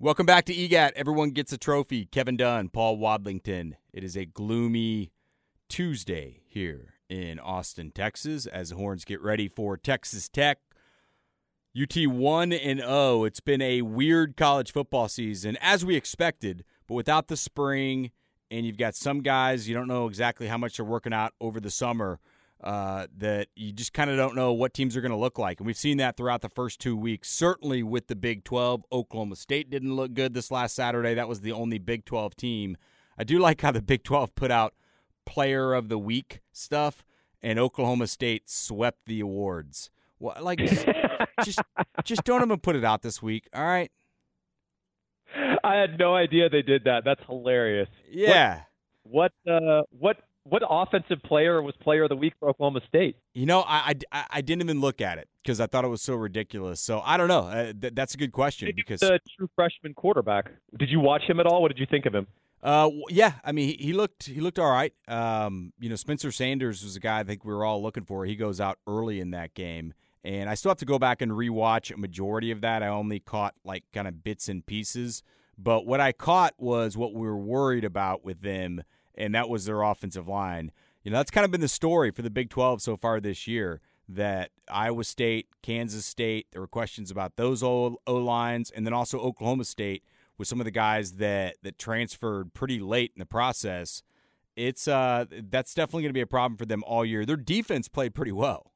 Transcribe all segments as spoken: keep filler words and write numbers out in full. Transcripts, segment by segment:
Welcome back to E G A T. Everyone gets a trophy. Kevin Dunn, Paul Wadlington. It is a gloomy Tuesday here in Austin, Texas, as the Horns get ready for Texas Tech. U T one and oh. It's been a weird college football season, as we expected, but without the spring, and you've got some guys you don't know exactly how much they're working out over the summer, uh, that you just kind of don't know what teams are going to look like. And we've seen that throughout the first two weeks, certainly with the Big twelve. Oklahoma State didn't look good this last Saturday. That was the only Big twelve team. I do like how the Big twelve put out Player of the Week stuff, and Oklahoma State swept the awards. Well, like, just, just, just don't even put it out this week, all right? I had no idea they did that. That's hilarious. Yeah. What? What? Uh, what? What offensive player was Player of the Week for Oklahoma State? You know, I, I, I didn't even look at it because I thought it was so ridiculous. So I don't know. Uh, th- that's a good question. Maybe because the true freshman quarterback. Did you watch him at all? What did you think of him? Uh, yeah, I mean, he, he looked he looked all right. Um, you know, Spencer Sanders was a guy I think we were all looking for. He goes out early in that game, and I still have to go back and rewatch a majority of that. I only caught like kind of bits and pieces, but what I caught was what we were worried about with them, and that was their offensive line. You know, that's kind of been the story for the Big twelve so far this year, that Iowa State, Kansas State, there were questions about those O-lines, and then also Oklahoma State with some of the guys that, that transferred pretty late in the process. It's uh, that's definitely going to be a problem for them all year. Their defense played pretty well.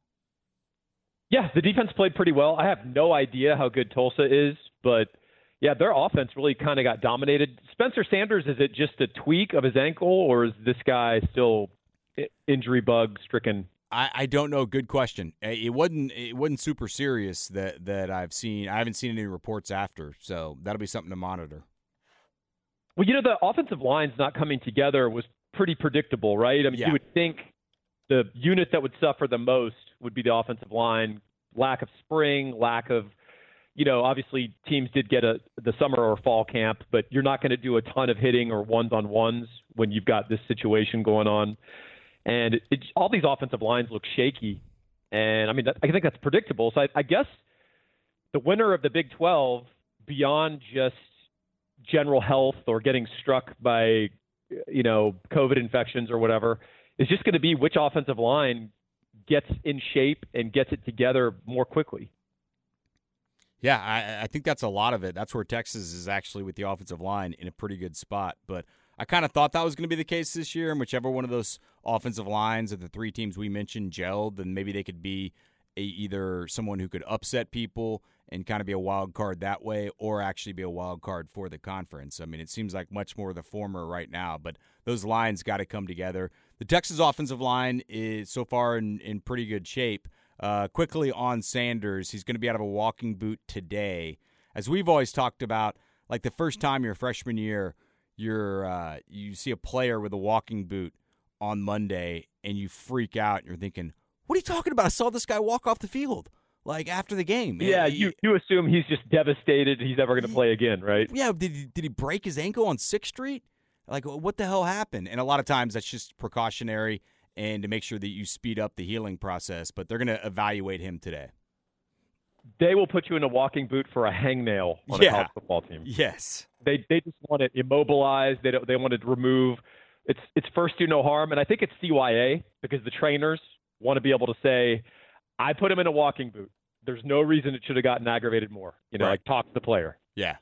Yeah, the defense played pretty well. I have no idea how good Tulsa is, but yeah, their offense really kind of got dominated. Spencer Sanders, is it just a tweak of his ankle, or is this guy still injury bug stricken? I, I don't know. Good question. It wasn't it wasn't super serious that, that I've seen. I haven't seen any reports after, so that'll be something to monitor. Well, you know, the offensive line's not coming together was pretty predictable, right? I mean, yeah. You would think the unit that would suffer the most would be the offensive line. Lack of spring, lack of, you know, obviously teams did get a the summer or fall camp, but you're not going to do a ton of hitting or ones-on-ones when you've got this situation going on. And it, it, all these offensive lines look shaky. And, I mean, that, I think that's predictable. So I, I guess the winner of the Big twelve, beyond just general health or getting struck by, you know, COVID infections or whatever, is just going to be which offensive line gets in shape and gets it together more quickly. Yeah, I, I think that's a lot of it. That's where Texas is actually with the offensive line in a pretty good spot. But I kind of thought that was going to be the case this year, and whichever one of those offensive lines of the three teams we mentioned gelled, then maybe they could be a, either someone who could upset people and kind of be a wild card that way, or actually be a wild card for the conference. I mean, it seems like much more the former right now, but those lines got to come together. The Texas offensive line is so far in, in pretty good shape. Uh, quickly on Sanders, he's going to be out of a walking boot today. As we've always talked about, like the first time your freshman year, you're uh, you see a player with a walking boot on Monday and you freak out and you're thinking, what are you talking about? I saw this guy walk off the field like after the game. Yeah, you, you assume he's just devastated he's never going to play again, right? Yeah, did he, did he break his ankle on sixth Street? Like, what the hell happened? And a lot of times that's just precautionary and to make sure that you speed up the healing process. But they're going to evaluate him today. They will put you in a walking boot for a hangnail on yeah. a college football team. Yes. They they just want it immobilized. They don't, they want to remove. It's it's first do no harm, and I think it's C Y A because the trainers want to be able to say, I put him in a walking boot. There's no reason it should have gotten aggravated more. You know, right. like talk to the player. Yeah.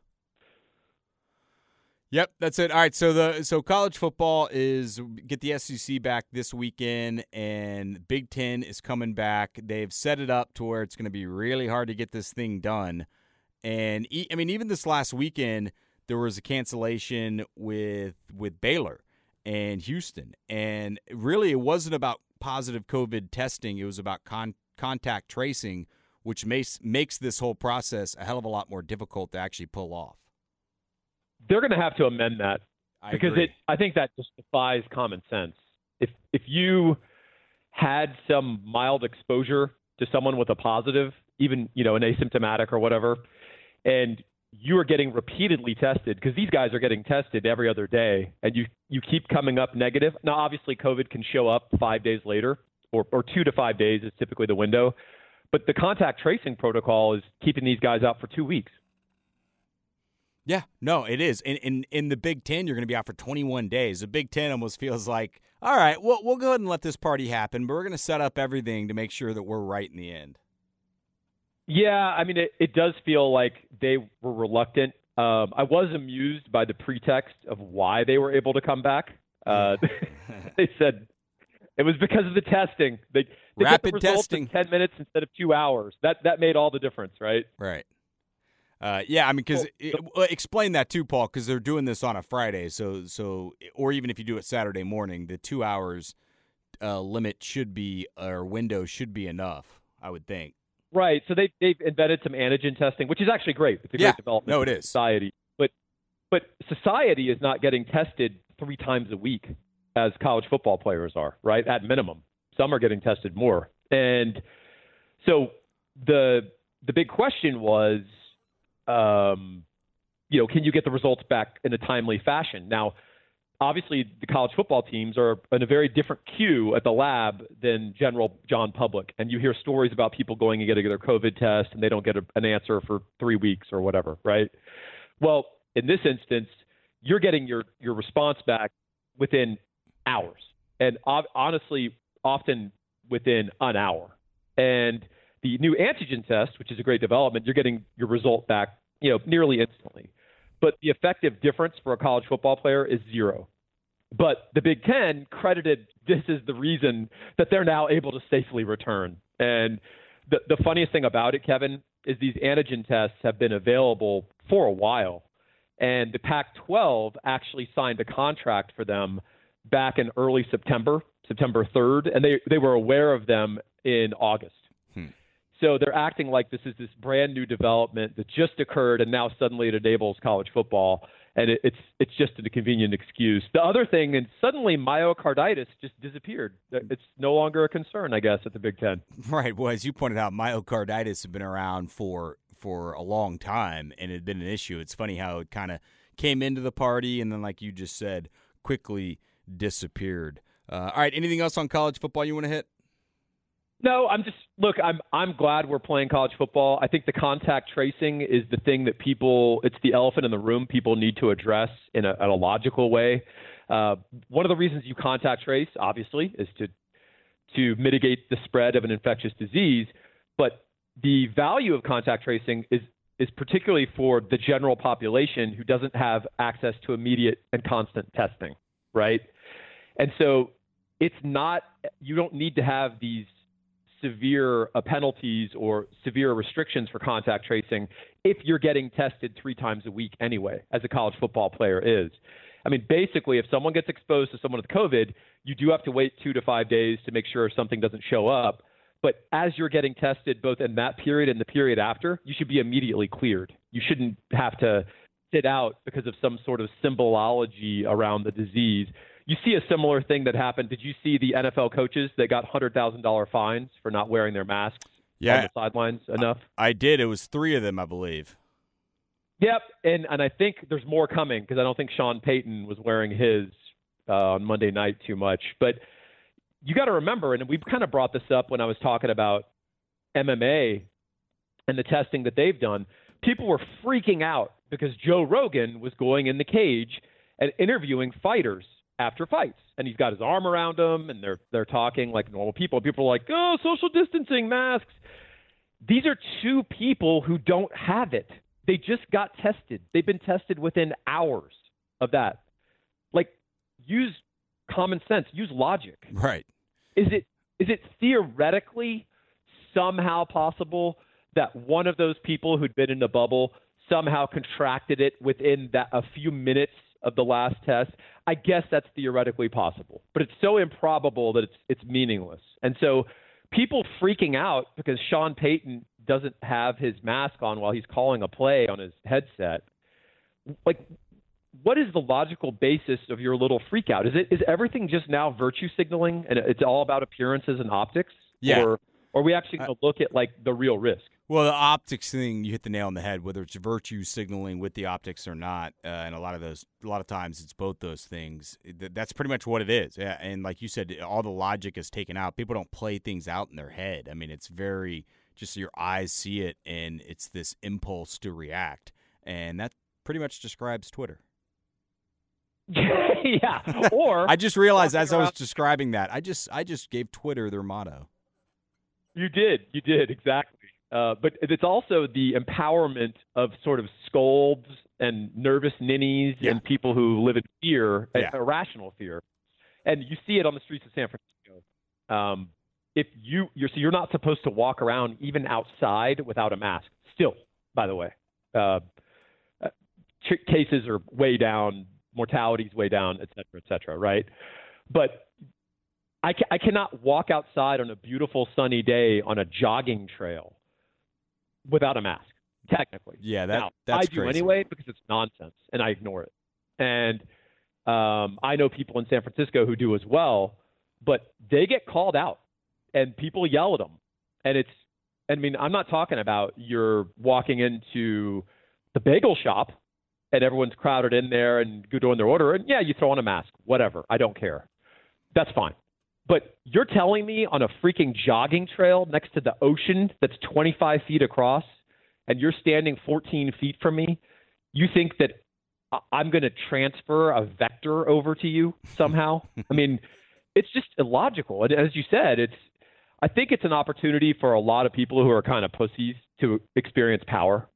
Yep, that's it. All right, so the so college football is get the S E C back this weekend, and Big Ten is coming back. They've set it up to where it's going to be really hard to get this thing done. And I mean, even this last weekend, there was a cancellation with with Baylor and Houston, and really it wasn't about positive COVID testing; it was about con- contact tracing, which makes makes this whole process a hell of a lot more difficult to actually pull off. They're going to have to amend that I because agree. it. I think that just defies common sense. If if you had some mild exposure to someone with a positive, even you know an asymptomatic or whatever, and you are getting repeatedly tested because these guys are getting tested every other day, and you you keep coming up negative. Now, obviously, COVID can show up five days later, or or two to five days is typically the window, but the contact tracing protocol is keeping these guys out for two weeks. Yeah, no, it is. In in in the Big Ten, you're going to be out for twenty-one days. The Big Ten almost feels like, all right, we'll we'll go ahead and let this party happen, but we're going to set up everything to make sure that we're right in the end. Yeah, I mean, it, it does feel like they were reluctant. Um, I was amused by the pretext of why they were able to come back. Uh, they said it was because of the testing. They, they Rapid get the results testing. in ten minutes instead of two hours. That that made all the difference, right? Right. Uh, yeah, I mean, because well, explain that too, Paul, because they're doing this on a Friday, so so or even if you do it Saturday morning, the two hours uh, limit should be or window should be enough, I would think. Right. So they they've invented some antigen testing, which is actually great. It's a yeah. great development. No, it for is. Society, but but society is not getting tested three times a week as college football players are. Right, at minimum. Some are getting tested more, and so the the big question was. Um, you know, can you get the results back in a timely fashion? Now, obviously, the college football teams are in a very different queue at the lab than general John public. And you hear stories about people going and getting their COVID test and they don't get a, an answer for three weeks or whatever, right? Well, in this instance, you're getting your, your response back within hours. And ob- honestly, often within an hour. And the new antigen test, which is a great development, you're getting your result back, you know, nearly instantly. But the effective difference for a college football player is zero. But the Big Ten credited this as the reason that they're now able to safely return. And the, the funniest thing about it, Kevin, is these antigen tests have been available for a while. And the Pac twelve actually signed a contract for them back in early September, September third, and they, they were aware of them in August. Hmm. So they're acting like this is this brand new development that just occurred, and now suddenly it enables college football, and it, it's it's just a convenient excuse. The other thing, and suddenly myocarditis just disappeared. It's no longer a concern, I guess, at the Big Ten. Right. Well, as you pointed out, myocarditis had been around for for a long time, and it had been an issue. It's funny how it kind of came into the party, and then, like you just said, quickly disappeared. Uh, all right. Anything else on college football you want to hit? No, I'm just look. I'm I'm glad we're playing college football. I think the contact tracing is the thing that people. It's the elephant in the room. People need to address in a, in a logical way. Uh, one of the reasons you contact trace, obviously, is to to mitigate the spread of an infectious disease. But the value of contact tracing is is particularly for the general population who doesn't have access to immediate and constant testing, right? And so it's not. You don't need to have these severe uh, penalties or severe restrictions for contact tracing if you're getting tested three times a week anyway, as a college football player is. I mean, basically, if someone gets exposed to someone with COVID, you do have to wait two to five days to make sure something doesn't show up. But as you're getting tested, both in that period and the period after, you should be immediately cleared. You shouldn't have to sit out because of some sort of symbology around the disease. You see a similar thing that happened. Did you see the N F L coaches that got one hundred thousand dollars fines for not wearing their masks yeah, on the sidelines enough? I, I did. It was three of them, I believe. Yep, and and I think there's more coming because I don't think Sean Payton was wearing his uh, on Monday night too much. But you got to remember, and we've kind of brought this up when I was talking about M M A and the testing that they've done. People were freaking out because Joe Rogan was going in the cage and interviewing fighters after fights, and he's got his arm around them, and they're they're talking like normal people. People are like, "Oh, social distancing, masks." These are two people who don't have it. They just got tested. They've been tested within hours of that. Like, use common sense, use logic. Right. Is it is it theoretically somehow possible that one of those people who'd been in the bubble somehow contracted it within that a few minutes of the last test? I guess that's theoretically possible, but it's so improbable that it's it's meaningless. And so people freaking out because Sean Payton doesn't have his mask on while he's calling a play on his headset. Like, what is the logical basis of your little freak out? Is it is everything just now virtue signaling and it's all about appearances and optics? Yeah. Or, or are we actually going to look at like the real risk? Well, the optics thing, you hit the nail on the head, whether it's virtue signaling with the optics or not. Uh, and a lot of those, a lot of times it's both those things. That's pretty much what it is. Yeah. And like you said, all the logic is taken out. People don't play things out in their head. I mean, it's very, just your eyes see it and it's this impulse to react. And that pretty much describes Twitter. Yeah. Or I just realized as I was describing that, I just I just gave Twitter their motto. You did. You did. Exactly. Uh, but it's also the empowerment of sort of scolds and nervous ninnies yeah. and people who live in fear, yeah. irrational fear. And you see it on the streets of San Francisco. Um, if you, you're, so you're not supposed to walk around even outside without a mask. Still, by the way, uh, cases are way down, mortality's way down, et cetera, et cetera, right? But I, ca- I cannot walk outside on a beautiful sunny day on a jogging trail without a mask, technically. Yeah, that, now, that's I do crazy. anyway because it's nonsense, and I ignore it. And um, I know people in San Francisco who do as well, but they get called out, and people yell at them. And it's, I mean, I'm not talking about you're walking into the bagel shop and everyone's crowded in there and doing their order, and yeah, you throw on a mask, whatever. I don't care. That's fine. But you're telling me on a freaking jogging trail next to the ocean that's twenty-five feet across, and you're standing fourteen feet from me, you think that I'm going to transfer a vector over to you somehow? I mean, it's just illogical. And as you said, it's, I think it's an opportunity for a lot of people who are kind of pussies to experience power.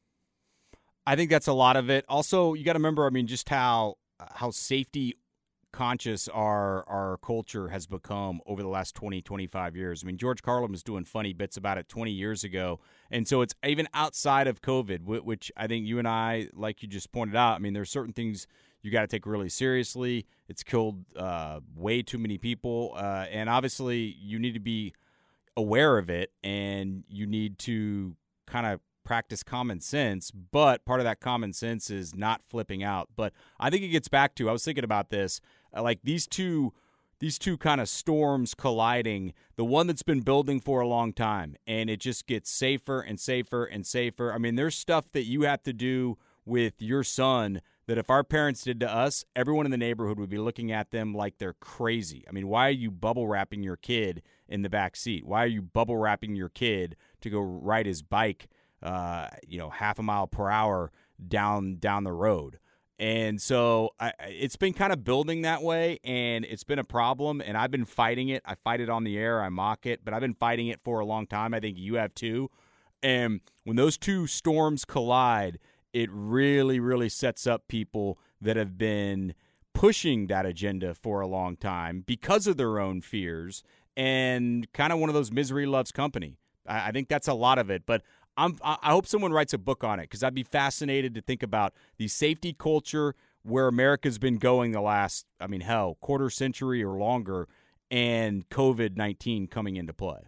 I think that's a lot of it. Also, you got to remember, I mean, just how how safety conscious our our culture has become over the last twenty, twenty-five years. I mean, George Carlin was doing funny bits about it twenty years ago. And so it's even outside of COVID, which I think you and I, like you just pointed out, I mean, there's certain things you got to take really seriously. It's killed uh, way too many people. Uh, and obviously you need to be aware of it, and you need to kind of practice common sense, but part of that common sense is not flipping out. But I think it gets back to, I was thinking about this, uh, like these two these two kind of storms colliding, the one that's been building for a long time, and it just gets safer and safer and safer. I mean, there's stuff that you have to do with your son that if our parents did to us, everyone in the neighborhood would be looking at them like they're crazy. I mean, why are you bubble wrapping your kid in the back seat? Why are you bubble wrapping your kid to go ride his bike Uh, you know, half a mile per hour down down the road? And so I, it's been kind of building that way, and it's been a problem, and I've been fighting it. I fight it on the air. I mock it, but I've been fighting it for a long time. I think you have too. And when those two storms collide, it really, really sets up people that have been pushing that agenda for a long time because of their own fears, and kind of one of those misery loves company. I, I think that's a lot of it, but I'm, I hope someone writes a book on it, because I'd be fascinated to think about the safety culture where America's been going the last, I mean, hell, quarter century or longer, and COVID nineteen coming into play.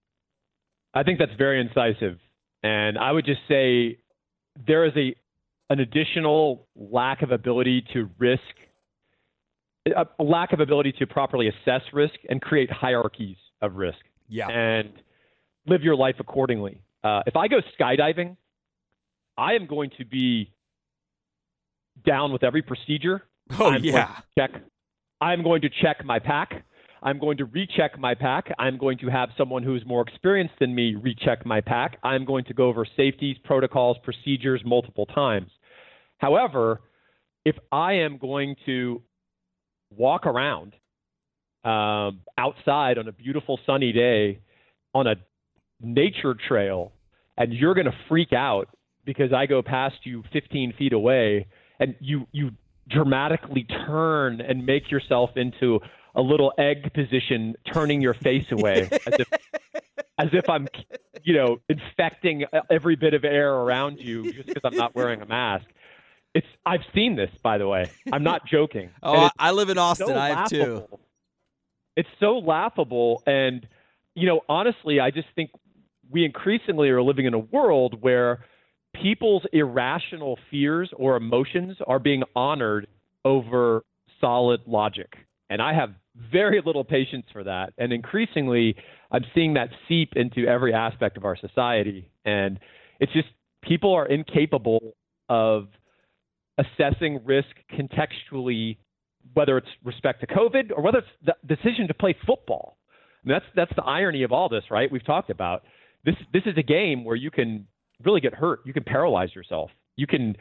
I think that's very incisive. And I would just say there is a an additional lack of ability to risk, a lack of ability to properly assess risk and create hierarchies of risk. Yeah. And live your life accordingly. Uh, if I go skydiving, I am going to be down with every procedure. Oh, I'm yeah. Going to check. I'm going to check my pack. I'm going to recheck my pack. I'm going to have someone who's more experienced than me recheck my pack. I'm going to go over safeties, protocols, procedures multiple times. However, if I am going to walk around um, outside on a beautiful sunny day on a nature trail, and you're going to freak out because I go past you fifteen feet away, and you you dramatically turn and make yourself into a little egg position, turning your face away as if as if I'm, you know, infecting every bit of air around you just because I'm not wearing a mask. It's I've seen this, by the way. I'm not joking. Oh, I live in Austin. So I have too. It's so laughable, and you know, honestly, I just think we increasingly are living in a world where people's irrational fears or emotions are being honored over solid logic. And I have very little patience for that. And increasingly, I'm seeing that seep into every aspect of our society. And it's just people are incapable of assessing risk contextually, whether it's respect to COVID or whether it's the decision to play football. I mean, that's that's the irony of all this, right? We've talked about this. This is a game where you can really get hurt. You can paralyze yourself. You can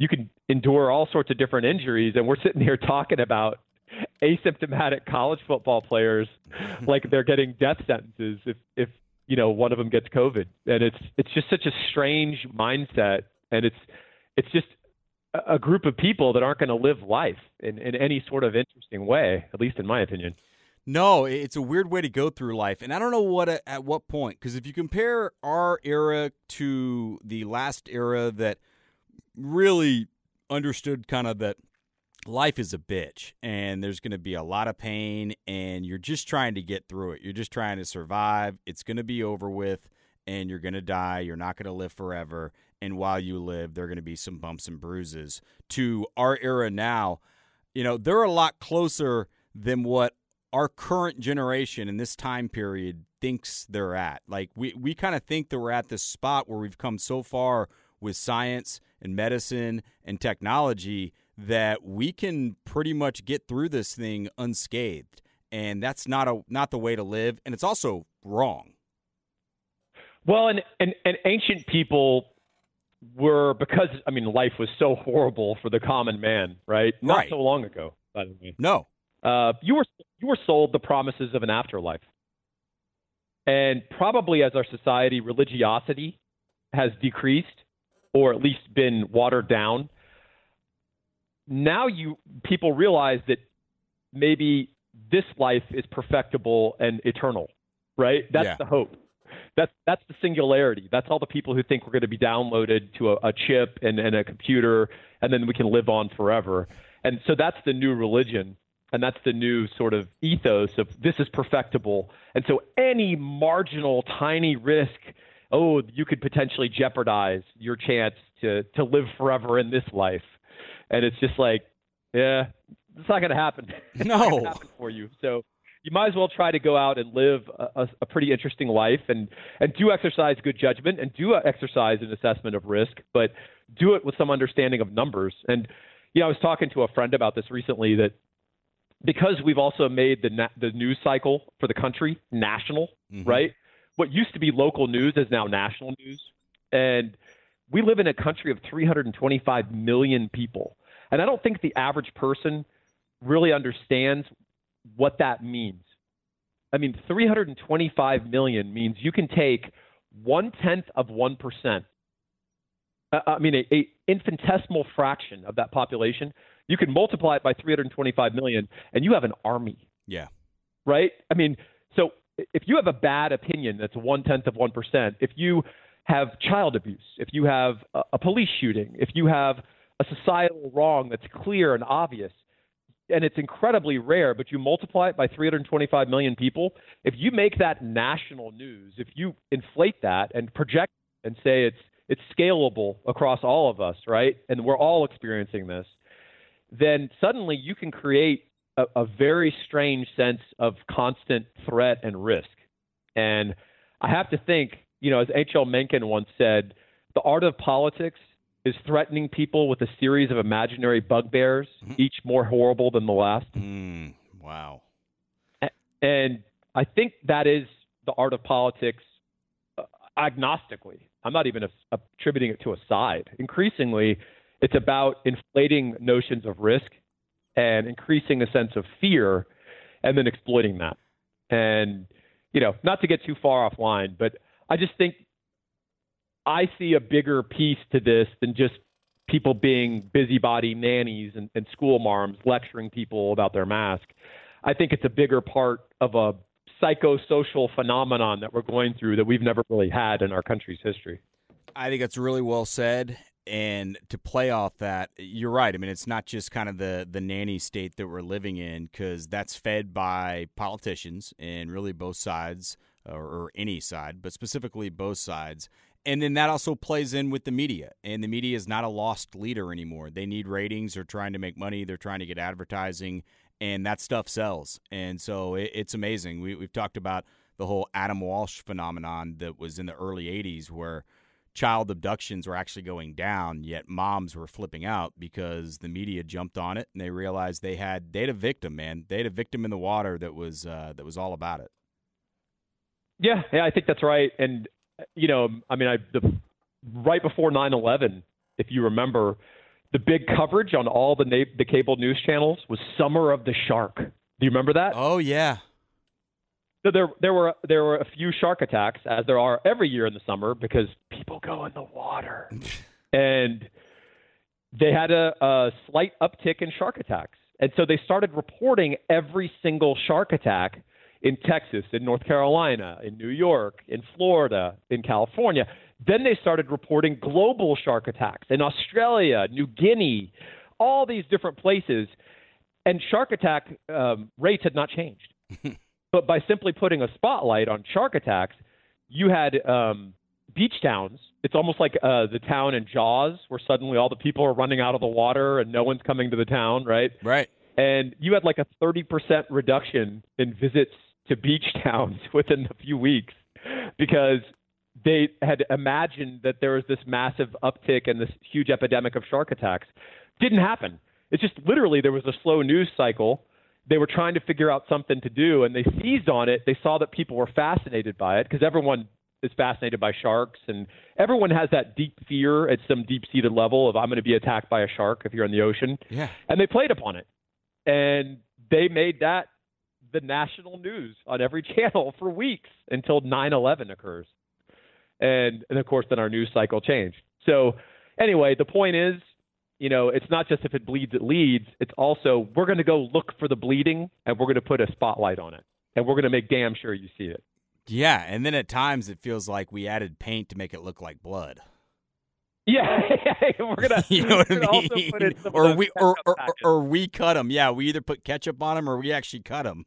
you can endure all sorts of different injuries, and we're sitting here talking about asymptomatic college football players like they're getting death sentences if, if you know one of them gets COVID. And it's it's just such a strange mindset, and it's it's just a group of people that aren't going to live life in, in any sort of interesting way, at least in my opinion. No, it's a weird way to go through life. And I don't know what at what point, because if you compare our era to the last era that really understood kind of that life is a bitch and there's going to be a lot of pain and you're just trying to get through it. You're just trying to survive. It's going to be over with and you're going to die. You're not going to live forever. And while you live, there are going to be some bumps and bruises. To our era now, you know, they're a lot closer than what our current generation in this time period thinks they're at. Like we, we kind of think that we're at this spot where we've come so far with science and medicine and technology that we can pretty much get through this thing unscathed. And that's not a not the way to live. And it's also wrong. Well, and, and, and ancient people were, because, I mean, life was so horrible for the common man, right? Not right. so long ago, by the way. No. Uh, you were you were sold the promises of an afterlife. And probably as our society, religiosity has decreased or at least been watered down. Now you people realize that maybe this life is perfectible and eternal, right? That's yeah. the hope. That's that's the singularity. That's all the people who think we're going to be downloaded to a, a chip and, and a computer, and then we can live on forever. And so that's the new religion. And that's the new sort of ethos of this is perfectible. And so any marginal, tiny risk, oh, you could potentially jeopardize your chance to, to live forever in this life. And it's just like, yeah, it's not going to happen. It's no. not going to happen for you. So you might as well try to go out and live a, a pretty interesting life and, and do exercise good judgment and do exercise an assessment of risk, but do it with some understanding of numbers. And, you know, I was talking to a friend about this recently that, because we've also made the na- the news cycle for the country national, mm-hmm. right? What used to be local news is now national news. And we live in a country of three hundred twenty-five million people. And I don't think the average person really understands what that means. I mean, three hundred twenty-five million means you can take one-tenth of one percent. Uh, I mean, a, a infinitesimal fraction of that population. You can multiply it by three hundred twenty-five million and you have an army. Yeah. Right? I mean, so if you have a bad opinion, that's one-tenth of one percent. If you have child abuse, if you have a, a police shooting, if you have a societal wrong that's clear and obvious, and it's incredibly rare, but you multiply it by three hundred twenty-five million people, if you make that national news, if you inflate that and project and say it's it's scalable across all of us, right? And we're all experiencing this, then suddenly you can create a, a very strange sense of constant threat and risk. And I have to think, you know, as H L Mencken once said, the art of politics is threatening people with a series of imaginary bugbears, mm-hmm. each more horrible than the last. Mm, wow. And I think that is the art of politics uh, agnostically. I'm not even a, attributing it to a side. Increasingly, it's about inflating notions of risk and increasing a sense of fear and then exploiting that. And, you know, not to get too far offline, but I just think I see a bigger piece to this than just people being busybody nannies and, and school marms lecturing people about their mask. I think it's a bigger part of a psychosocial phenomenon that we're going through that we've never really had in our country's history. I think that's really well said. And to play off that, you're right. I mean, it's not just kind of the, the nanny state that we're living in, because that's fed by politicians and really both sides, or, or any side, but specifically both sides. And then that also plays in with the media. And the media is not a lost leader anymore. They need ratings. They're trying to make money. They're trying to get advertising. And that stuff sells. And so it, it's amazing. We, we've talked about the whole Adam Walsh phenomenon that was in the early eighties, where child abductions were actually going down, yet moms were flipping out because the media jumped on it and they realized they had they had a victim, man. They had a victim in the water that was uh, that was all about it. Yeah, yeah, I think that's right. And you know, I mean, I the, right before nine eleven, if you remember, the big coverage on all the na- the cable news channels was Summer of the Shark. Do you remember that? Oh yeah. So there there were there were a few shark attacks, as there are every year in the summer, because people go in the water, and they had a, a slight uptick in shark attacks, and so they started reporting every single shark attack in Texas, in North Carolina, in New York, in Florida, in California. Then they started reporting global shark attacks in Australia, New Guinea, all these different places, and shark attack um, rates had not changed. But by simply putting a spotlight on shark attacks, you had um, beach towns. It's almost like uh, the town in Jaws, where suddenly all the people are running out of the water and no one's coming to the town, right? Right. And you had like a thirty percent reduction in visits to beach towns within a few weeks because they had imagined that there was this massive uptick and this huge epidemic of shark attacks. Didn't happen. It's just literally there was a slow news cycle. They were trying to figure out something to do, and they seized on it. They saw that people were fascinated by it because everyone is fascinated by sharks, and everyone has that deep fear at some deep-seated level of I'm going to be attacked by a shark if you're in the ocean. Yeah. And they played upon it, and they made that the national news on every channel for weeks until nine eleven occurs. And, and of course, then our news cycle changed. So anyway, the point is, you know, it's not just if it bleeds, it leads. It's also we're going to go look for the bleeding, and we're going to put a spotlight on it, and we're going to make damn sure you see it. Yeah, and then at times it feels like we added paint to make it look like blood. Yeah, we're gonna. You know what I mean? Also put in some or of we those or, or, ketchup or or we cut them. Yeah, we either put ketchup on them or we actually cut them.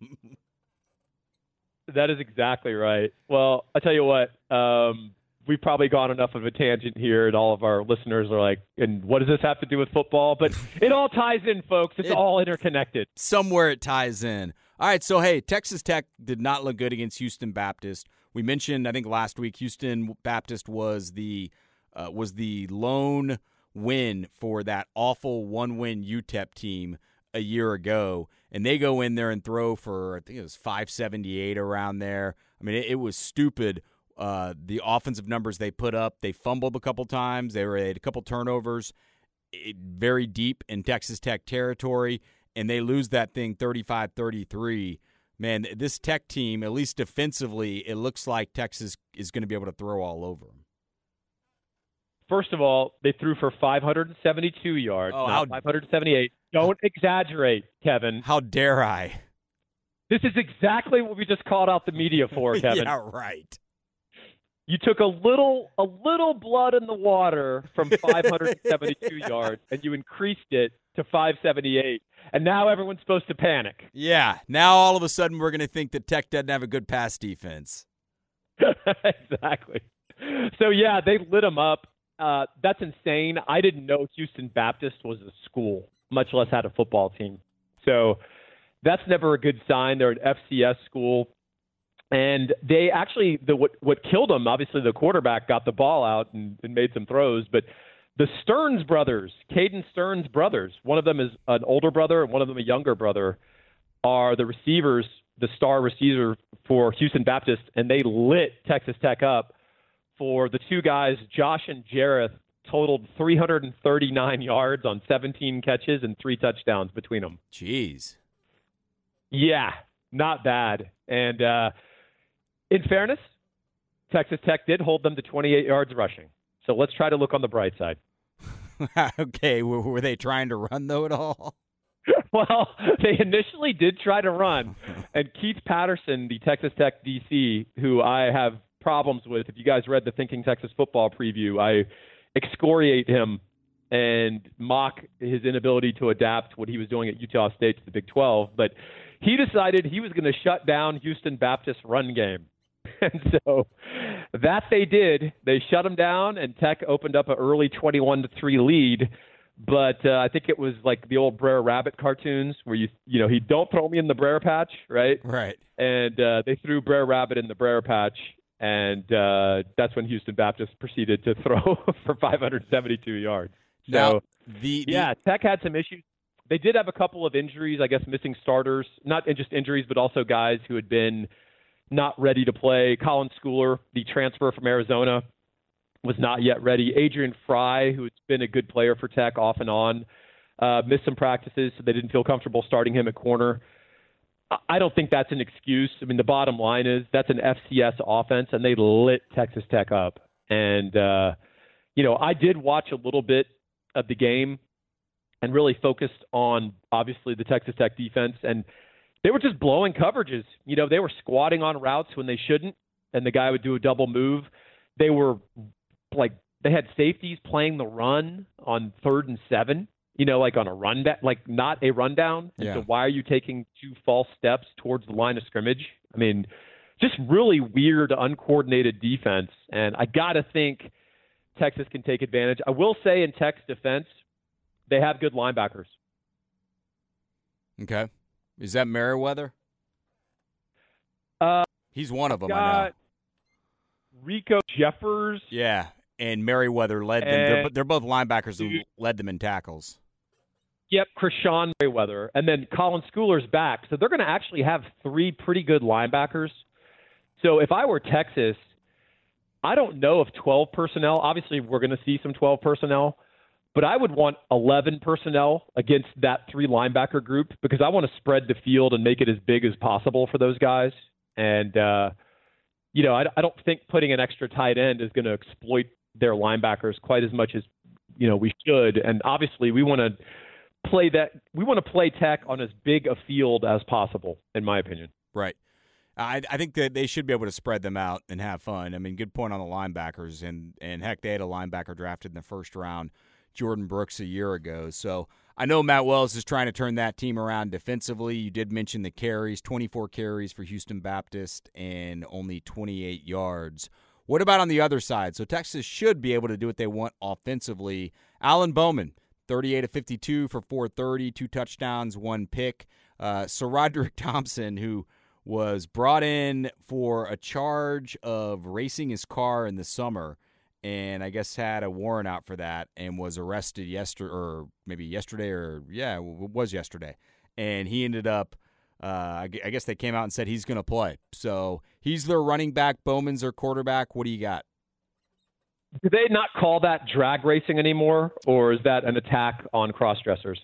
That is exactly right. Well, I tell you what, um, we've probably gone enough of a tangent here, and all of our listeners are like, "And what does this have to do with football?" But it all ties in, folks. It's It- all interconnected. Somewhere it ties in. All right, so hey, Texas Tech did not look good against Houston Baptist. We mentioned, I think last week, Houston Baptist was the uh, was the lone win for that awful one-win U T E P team a year ago, and they go in there and throw for I think it was five seventy-eight around there. I mean, it, it was stupid. Uh, the offensive numbers they put up, they fumbled a couple times. They were they had a couple turnovers, it, very deep in Texas Tech territory, and they lose that thing thirty-five thirty-three. Man, this Tech team, at least defensively, it looks like Texas is going to be able to throw all over them. First of all, they threw for five seventy-two yards, Oh, not how- five seventy-eight. Don't exaggerate, Kevin. How dare I? This is exactly what we just called out the media for, Kevin. Yeah, right. You took a little a little blood in the water from five seventy-two yards, and you increased it to five seventy-eight. And now everyone's supposed to panic. Yeah, now all of a sudden we're going to think that Tech doesn't have a good pass defense. Exactly. So, yeah, they lit them up. Uh, that's insane. I didn't know Houston Baptist was a school, much less had a football team. So that's never a good sign. They're an F C S school. And they actually, the what, what killed them, obviously the quarterback got the ball out and, and made some throws, but the Stearns brothers, Caden Stearns brothers, one of them is an older brother and one of them a younger brother, are the receivers, the star receiver for Houston Baptist, and they lit Texas Tech up. For the two guys, Josh and Jareth, totaled three hundred thirty-nine yards on seventeen catches and three touchdowns between them. Jeez. Yeah, not bad. And uh, in fairness, Texas Tech did hold them to twenty-eight yards rushing. So let's try to look on the bright side. Okay, were, were they trying to run, though, at all? Well, they initially did try to run. And Keith Patterson, the Texas Tech D C, who I have problems with, if you guys read the Thinking Texas Football preview, I excoriate him and mock his inability to adapt what he was doing at Utah State to the Big twelve. But he decided he was going to shut down Houston Baptist's run game. And so that they did. They shut him down, and Tech opened up an early twenty-one to three lead. But uh, I think it was like the old Brer Rabbit cartoons where you you know he don't throw me in the Brer Patch, right? Right. And uh, they threw Brer Rabbit in the Brer Patch, and uh, that's when Houston Baptist proceeded to throw for five hundred seventy-two yards. Now, So the, the yeah, Tech had some issues. They did have a couple of injuries, I guess, missing starters, not just injuries, but also guys who had been not ready to play. Colin Schooler, the transfer from Arizona, was not yet ready. Adrian Fry, who's been a good player for Tech off and on, uh, missed some practices, so they didn't feel comfortable starting him at corner. I don't think that's an excuse. I mean, the bottom line is that's an F C S offense, and they lit Texas Tech up. And, uh, you know, I did watch a little bit of the game and really focused on, obviously, the Texas Tech defense. And they were just blowing coverages. You know, they were squatting on routes when they shouldn't, and the guy would do a double move. They were, like, they had safeties playing the run on third and seven. You know, like on a run back, like not a rundown. And yeah. so why are you taking two false steps towards the line of scrimmage? I mean, just really weird, uncoordinated defense. And I got to think Texas can take advantage. I will say in Tech's defense, they have good linebackers. Okay. Is that Merriweather? Uh, He's one of them, got I know. Rico Jeffers. Yeah, and Merriweather led them. And, They're, they're both linebackers who led them in tackles. Yep, Krishawn Merriweather. And then Colin Schooler's back. So they're going to actually have three pretty good linebackers. So if I were Texas, I don't know if twelve personnel, obviously we're going to see some twelve personnel, but I would want eleven personnel against that three linebacker group because I want to spread the field and make it as big as possible for those guys. And, uh, you know, I, I don't think putting an extra tight end is going to exploit their linebackers quite as much as, you know, we should. And obviously we want to play that we want to play Tech on as big a field as possible, in my opinion. Right. I, I think that they should be able to spread them out and have fun. I mean, good point on the linebackers. And, and heck, they had a linebacker drafted in the first round, Jordan Brooks, a year ago. So I know Matt Wells is trying to turn that team around defensively. You did mention the carries, twenty-four carries for Houston Baptist and only twenty-eight yards. What about on the other side? So Texas should be able to do what they want offensively. Alan Bowman, thirty-eight of fifty-two for four thirty, two touchdowns, one pick. Uh, so Roderick Thompson, who was brought in for a charge of racing his car in the summer, and I guess had a warrant out for that, and was arrested yesterday, or maybe yesterday, or yeah, it was yesterday. And he ended up, uh, I guess they came out and said he's going to play. So he's their running back. Bowman's their quarterback. What do you got? Do they not call that drag racing anymore, or is that an attack on cross-dressers?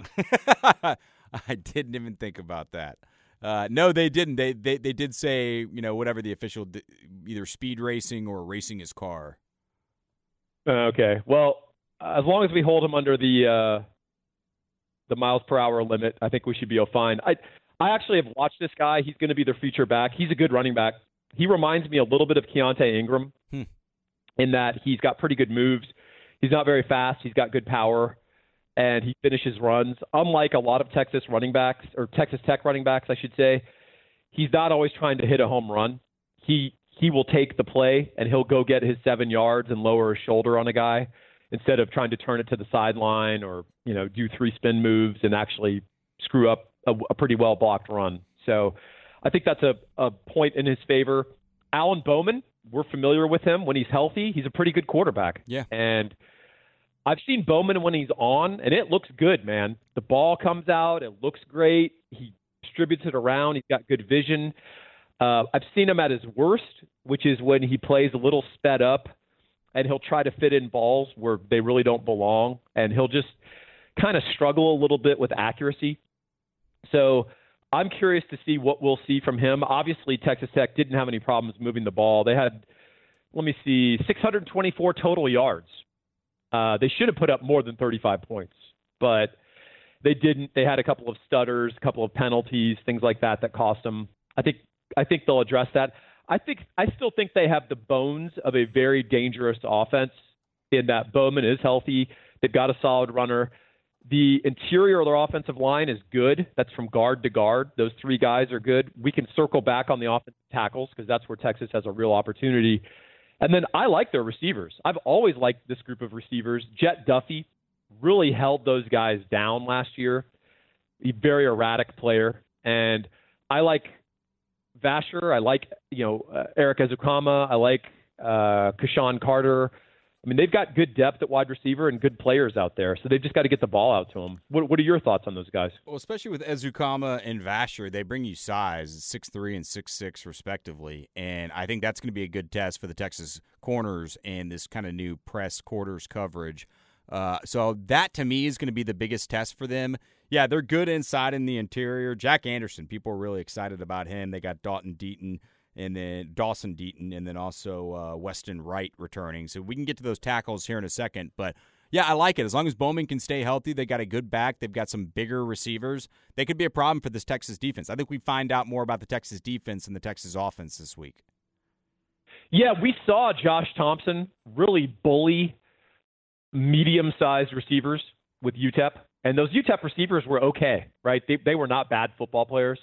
I didn't even think about that. Uh, no, they didn't. They, they they did say, you know, whatever the official, di- either speed racing or racing his car. Okay. Well, as long as we hold him under the uh, the miles per hour limit, I think we should be fine. I I actually have watched this guy. He's going to be their future back. He's a good running back. He reminds me a little bit of Keontae Ingram. Hmm. In that he's got pretty good moves. He's not very fast. He's got good power, and he finishes runs. Unlike a lot of Texas running backs, or Texas Tech running backs, I should say, he's not always trying to hit a home run. He he will take the play, and he'll go get his seven yards and lower his shoulder on a guy instead of trying to turn it to the sideline or, you know, do three spin moves and actually screw up a, a pretty well-blocked run. So I think that's a, a point in his favor. Alan Bowman, we're familiar with him when he's healthy. He's a pretty good quarterback. Yeah. And I've seen Bowman when he's on, and it looks good, man. The ball comes out. It looks great. He distributes it around. He's got good vision. Uh, I've seen him at his worst, which is when he plays a little sped up, and he'll try to fit in balls where they really don't belong, and he'll just kind of struggle a little bit with accuracy. So I'm curious to see what we'll see from him. Obviously, Texas Tech didn't have any problems moving the ball. They had, let me see, six hundred twenty-four total yards. Uh, they should have put up more than thirty-five points, but they didn't. They had a couple of stutters, a couple of penalties, things like that that cost them. I think I think they'll address that. I think I still think they have the bones of a very dangerous offense in that Bowman is healthy. They've got a solid runner. The interior of their offensive line is good. That's from guard to guard. Those three guys are good. We can circle back on the offensive tackles because that's where Texas has a real opportunity. And then I like their receivers. I've always liked this group of receivers. Jet Duffy really held those guys down last year. A very erratic player. And I like Vasher. I like, you know, uh, Eric Ezukama. I like uh, Kashawn Carter. I mean, they've got good depth at wide receiver and good players out there, so they've just got to get the ball out to them. What, what are your thoughts on those guys? Well, especially with Ezukama and Vasher, they bring you size, six three and six six respectively, and I think that's going to be a good test for the Texas corners and this kind of new press quarters coverage. Uh, so that, to me, is going to be the biggest test for them. Yeah, they're good inside in the interior. Jack Anderson, people are really excited about him. They got Dalton Deaton. And then Dawson Deaton, and then also uh, Weston Wright returning. So we can get to those tackles here in a second. But, yeah, I like it. As long as Bowman can stay healthy, they got a good back. They've got some bigger receivers. They could be a problem for this Texas defense. I think we find out more about the Texas defense and the Texas offense this week. Yeah, we saw Josh Thompson really bully medium-sized receivers with U T E P. And those U T E P receivers were okay, right? They, they were not bad football players.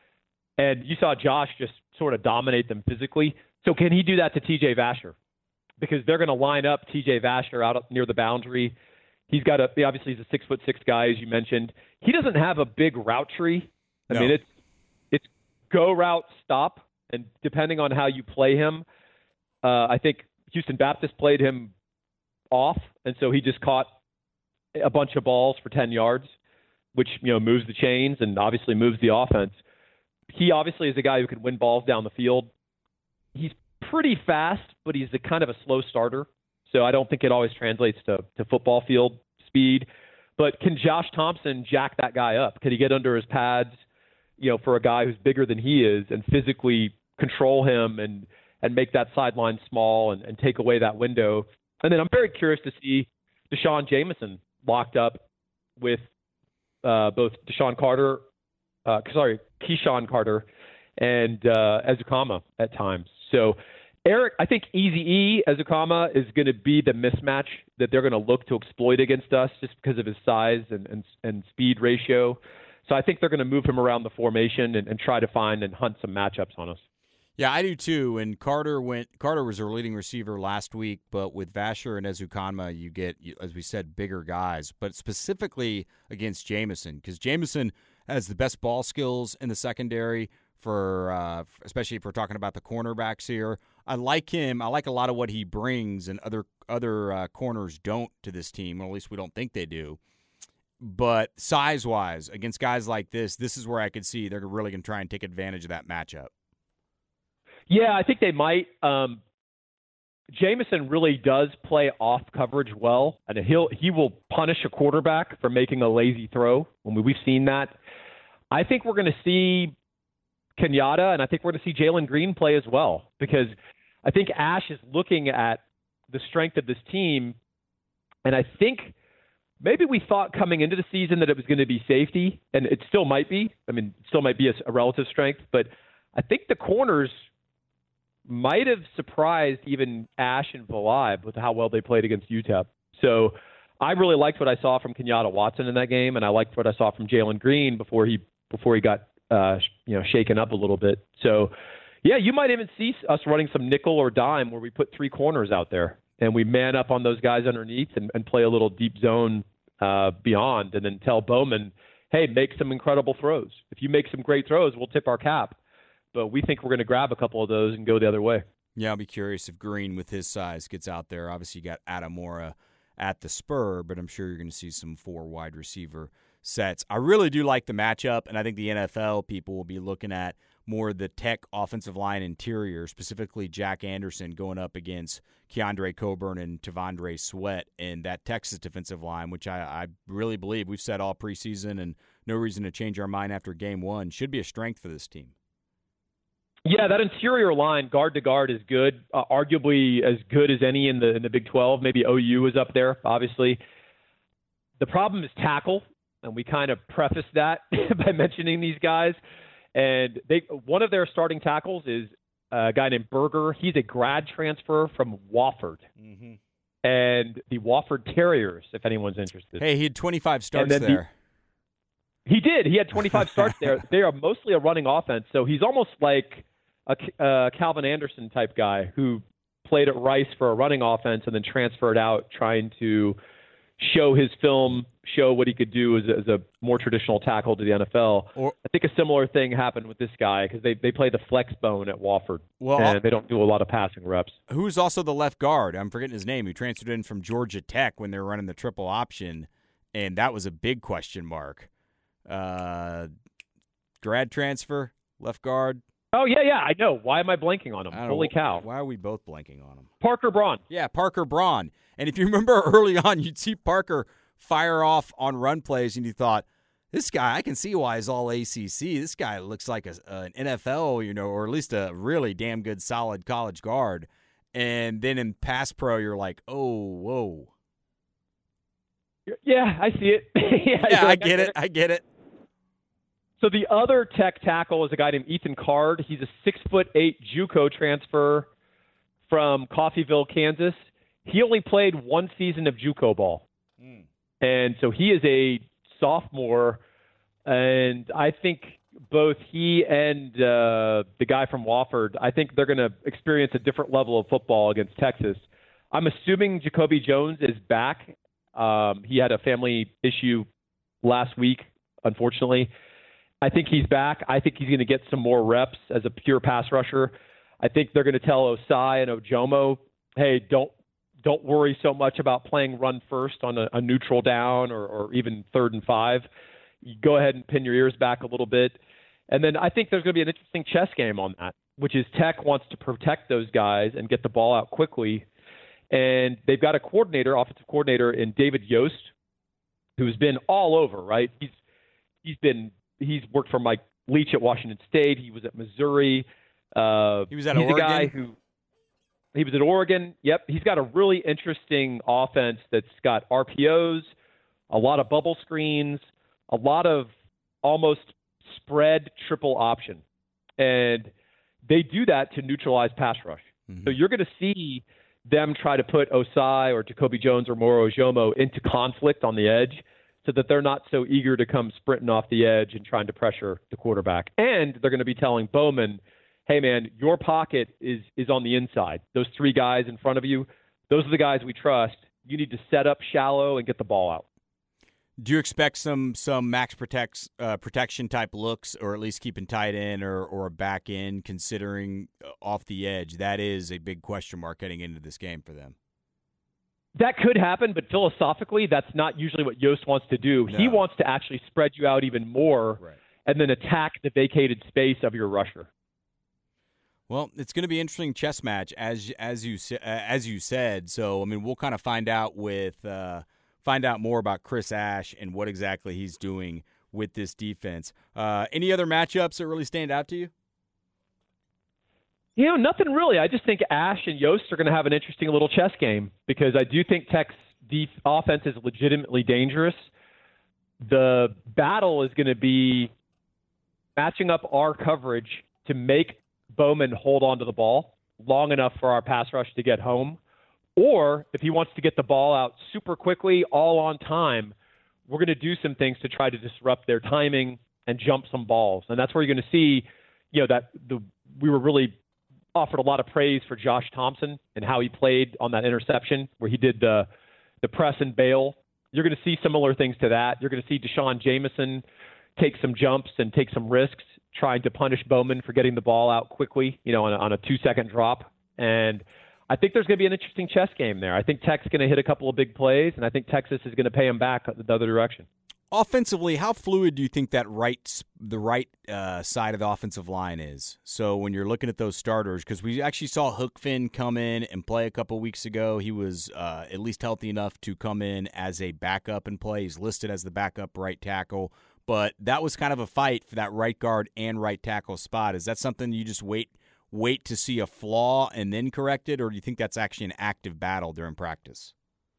And you saw Josh just sort of dominate them physically. So can he do that to T J Vasher? Because they're going to line up T J Vasher out up near the boundary. He's got a obviously he's a six foot six guy, as you mentioned. He doesn't have a big route tree. I no. mean, it's it's go route stop, and depending on how you play him, uh, I think Houston Baptist played him off, and so he just caught a bunch of balls for ten yards, which you know moves the chains and obviously moves the offense. He obviously is a guy who can win balls down the field. He's pretty fast, but he's a kind of a slow starter. So I don't think it always translates to, to football field speed. But can Josh Thompson jack that guy up? Can he get under his pads, you know, for a guy who's bigger than he is and physically control him and, and make that sideline small and, and take away that window? And then I'm very curious to see Deshaun Jameson locked up with uh, both Deshaun Carter Uh, sorry, Keyshawn Carter and uh, Ezukama at times. So, Eric, I think Eazy-E Ezukama is going to be the mismatch that they're going to look to exploit against us just because of his size and, and, and speed ratio. So I think they're going to move him around the formation and, and try to find and hunt some matchups on us. Yeah, I do too. And Carter went. Carter was our leading receiver last week, but with Vasher and Ezukama, you get, as we said, bigger guys. But specifically against Jameson, because Jameson has the best ball skills in the secondary for, uh, especially if we're talking about the cornerbacks here. I like him. I like a lot of what he brings, and other other uh, corners don't to this team, or at least we don't think they do. But size-wise, against guys like this, this is where I could see they're really going to try and take advantage of that matchup. Yeah, I think they might. Um, Jameson really does play off coverage well, and he'll he will punish a quarterback for making a lazy throw. When we, we've seen that. I think we're going to see Kenyatta, and I think we're going to see Jalen Green play as well, because I think Ash is looking at the strength of this team, and I think maybe we thought coming into the season that it was going to be safety, and it still might be. I mean, it still might be a, a relative strength, but I think the corners might have surprised even Ash and Valib with how well they played against U T E P. So I really liked what I saw from Kenyatta Watson in that game, and I liked what I saw from Jalen Green before he before he got uh, you know shaken up a little bit. So yeah, you might even see us running some nickel or dime where we put three corners out there and we man up on those guys underneath and, and play a little deep zone uh, beyond, and then tell Bowman, hey, make some incredible throws. If you make some great throws, we'll tip our cap. But we think we're going to grab a couple of those and go the other way. Yeah, I'll be curious if Green, with his size, gets out there. Obviously, you got Adamora at the spur, but I'm sure you're going to see some four wide receiver sets. I really do like the matchup, and I think the N F L people will be looking at more the Tech offensive line interior, specifically Jack Anderson going up against Keandre Coburn and Tavondre Sweat, and that Texas defensive line, which I, I really believe we've said all preseason and no reason to change our mind after game one, should be a strength for this team. Yeah, that interior line, guard to guard, is good. Uh, arguably as good as any in the in the Big twelve. Maybe O U is up there, obviously. The problem is tackle, and we kind of prefaced that by mentioning these guys. And they one of their starting tackles is a guy named Berger. He's a grad transfer from Wofford. Mm-hmm. And the Wofford Terriers, if anyone's interested. Hey, he had twenty-five starts there. The, he did. He had twenty-five starts there. They are mostly a running offense, so he's almost like a uh, Calvin Anderson type guy who played at Rice for a running offense and then transferred out trying to, show his film, show what he could do as, as a more traditional tackle to the N F L. Or, I think a similar thing happened with this guy because they, they play the flex bone at Wofford, well, and they don't do a lot of passing reps. Who's also the left guard? I'm forgetting his name. Who transferred in from Georgia Tech when they were running the triple option, and that was a big question mark. Uh, grad transfer, left guard. Oh, yeah, yeah, I know. Why am I blanking on him? Holy know, cow. Why are we both blanking on him? Parker Braun. Yeah, Parker Braun. And if you remember early on, you'd see Parker fire off on run plays, and you thought, this guy, I can see why he's all A C C. This guy looks like a, an N F L, you know, or at least a really damn good, solid college guard. And then in pass pro, you're like, oh, whoa. Yeah, I see it. yeah, yeah like, I get I it. it. I get it. So the other Tech tackle is a guy named Ethan Card. He's a six foot eight JUCO transfer from Coffeyville, Kansas. He only played one season of JUCO ball, mm. and so he is a sophomore. And I think both he and uh, the guy from Wofford, I think they're going to experience a different level of football against Texas. I'm assuming Jacoby Jones is back. Um, he had a family issue last week, unfortunately. I think he's back. I think he's going to get some more reps as a pure pass rusher. I think they're going to tell Osai and Ojomo, hey, don't don't worry so much about playing run first on a, a neutral down or, or even third and five. You go ahead and pin your ears back a little bit. And then I think there's going to be an interesting chess game on that, which is Tech wants to protect those guys and get the ball out quickly. And they've got a coordinator, offensive coordinator in David Yost, who's been all over, right? He's he's been He's worked for Mike Leach at Washington State. He was at Missouri. Uh, he was at he's Oregon. A guy who he was at Oregon. Yep, he's got a really interesting offense that's got R P Os, a lot of bubble screens, a lot of almost spread triple option, and they do that to neutralize pass rush. Mm-hmm. So you're going to see them try to put Osai or Jacoby Jones or Moro Ojomo into conflict on the edge, so that they're not so eager to come sprinting off the edge and trying to pressure the quarterback. And they're going to be telling Bowman, hey, man, your pocket is is on the inside. Those three guys in front of you, those are the guys we trust. You need to set up shallow and get the ball out. Do you expect some some max protects, uh, protection type looks, or at least keeping tight end or, or a back end, considering off the edge? That is a big question mark heading into this game for them. That could happen, but philosophically, that's not usually what Yost wants to do. No. He wants to actually spread you out even more right. and then attack the vacated space of your rusher. Well, it's going to be an interesting chess match, as as you uh, as you said. So, I mean, we'll kind of find out with uh, find out more about Chris Ash and what exactly he's doing with this defense. Uh, any other matchups that really stand out to you? You know, nothing really. I just think Ash and Yost are going to have an interesting little chess game because I do think Tech's def- offense is legitimately dangerous. The battle is going to be matching up our coverage to make Bowman hold on to the ball long enough for our pass rush to get home. Or if he wants to get the ball out super quickly, all on time, we're going to do some things to try to disrupt their timing and jump some balls. And that's where you're going to see, you know, that the we were really – offered a lot of praise for Josh Thompson and how he played on that interception where he did the the press and bail. You're going to see similar things to that. You're going to see Deshaun Jameson take some jumps and take some risks trying to punish Bowman for getting the ball out quickly, you know, on a, on a two-second drop. And I think there's going to be an interesting chess game there. I think Tech's going to hit a couple of big plays, and I think Texas is going to pay him back the other direction. Offensively, how fluid do you think that right the right uh, side of the offensive line is? So when you're looking at those starters, because we actually saw Hook Finn come in and play a couple weeks ago. He was uh, at least healthy enough to come in as a backup and play. He's listed as the backup right tackle, but that was kind of a fight for that right guard and right tackle spot. Is that something you just wait wait to see a flaw and then correct it, or do you think that's actually an active battle during practice?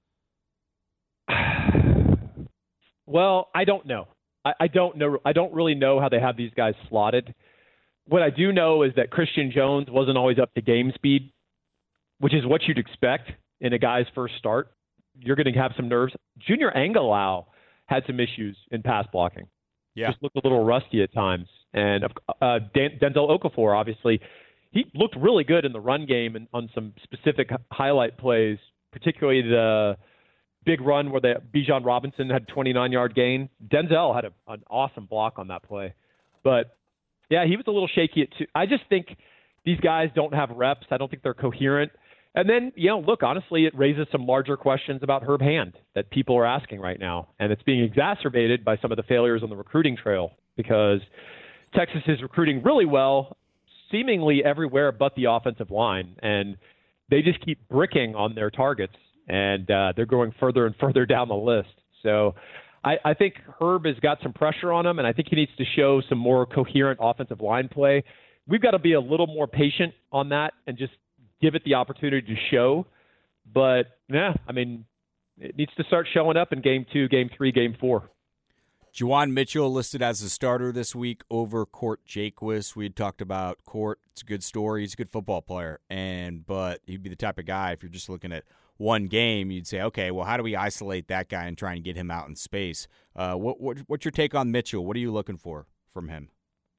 Well, I don't know. I, I don't know. I don't really know how they have these guys slotted. What I do know is that Christian Jones wasn't always up to game speed, which is what you'd expect in a guy's first start. You're going to have some nerves. Junior Angalau had some issues in pass blocking. Yeah. Just looked a little rusty at times. And uh, Dan- Denzel Okafor, obviously, he looked really good in the run game and on some specific highlight plays, particularly the big run where the Bijan Robinson had twenty-nine-yard gain. Denzel had a, an awesome block on that play. But, yeah, he was a little shaky at two. I just think these guys don't have reps. I don't think they're coherent. And then, you know, look, honestly, it raises some larger questions about Herb Hand that people are asking right now. And it's being exacerbated by some of the failures on the recruiting trail because Texas is recruiting really well, seemingly everywhere but the offensive line. And they just keep bricking on their targets, and uh, they're going further and further down the list. So I, I think Herb has got some pressure on him, and I think he needs to show some more coherent offensive line play. We've got to be a little more patient on that and just give it the opportunity to show. But, yeah, I mean, it needs to start showing up in game two, game three, game four. Juwan Mitchell listed as a starter this week over Court Jaquez. We had talked about Court. It's a good story. He's a good football player. and But he'd be the type of guy, if you're just looking at one game, you'd say, okay, well, how do we isolate that guy and try and get him out in space? Uh, what, what What's your take on Mitchell? What are you looking for from him?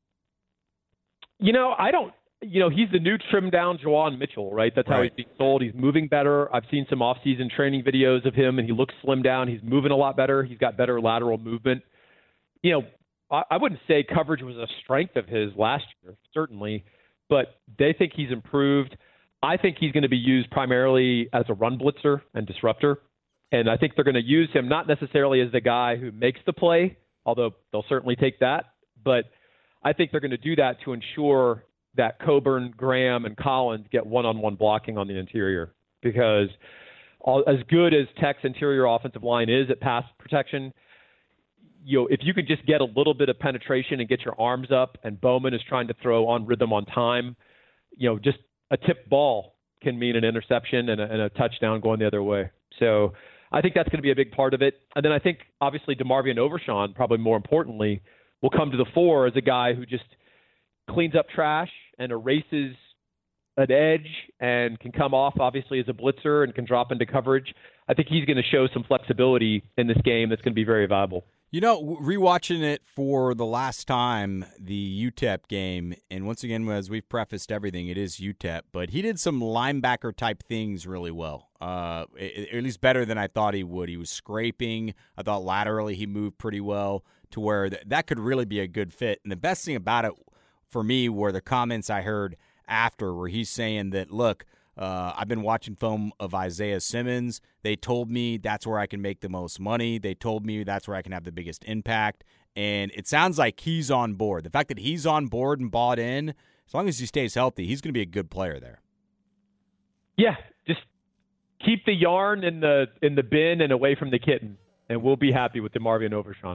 You know, I don't – you know, he's the new trimmed-down Juwan Mitchell, right? That's how Right. he's being sold. He's moving better. I've seen some off-season training videos of him, and he looks slimmed down. He's moving a lot better. He's got better lateral movement. You know, I, I wouldn't say coverage was a strength of his last year, certainly, but they think he's improved. I think he's going to be used primarily as a run blitzer and disruptor, and I think they're going to use him not necessarily as the guy who makes the play, although they'll certainly take that, but I think they're going to do that to ensure that Coburn, Graham, and Collins get one-on-one blocking on the interior because all, as good as Tech's interior offensive line is at pass protection, you know, if you could just get a little bit of penetration and get your arms up, and Bowman is trying to throw on rhythm on time, you know, just a tipped ball can mean an interception and a, and a touchdown going the other way. So I think that's going to be a big part of it. And then I think, obviously, DeMarvion Overshawn, probably more importantly, will come to the fore as a guy who just cleans up trash and erases an edge and can come off, obviously, as a blitzer and can drop into coverage. I think he's going to show some flexibility in this game that's going to be very valuable. You know, rewatching it for the last time, the U T E P game, and once again, as we've prefaced everything, it is U T E P, but he did some linebacker-type things really well, uh, at least better than I thought he would. He was scraping. I thought laterally he moved pretty well to where th- that could really be a good fit. And the best thing about it for me were the comments I heard after where he's saying that, look, Uh, I've been watching film of Isaiah Simmons. They told me that's where I can make the most money. They told me that's where I can have the biggest impact. And it sounds like he's on board. The fact that he's on board and bought in, as long as he stays healthy, he's going to be a good player there. Yeah, just keep the yarn in the in the bin and away from the kitten, and we'll be happy with DeMarvion Overshawn.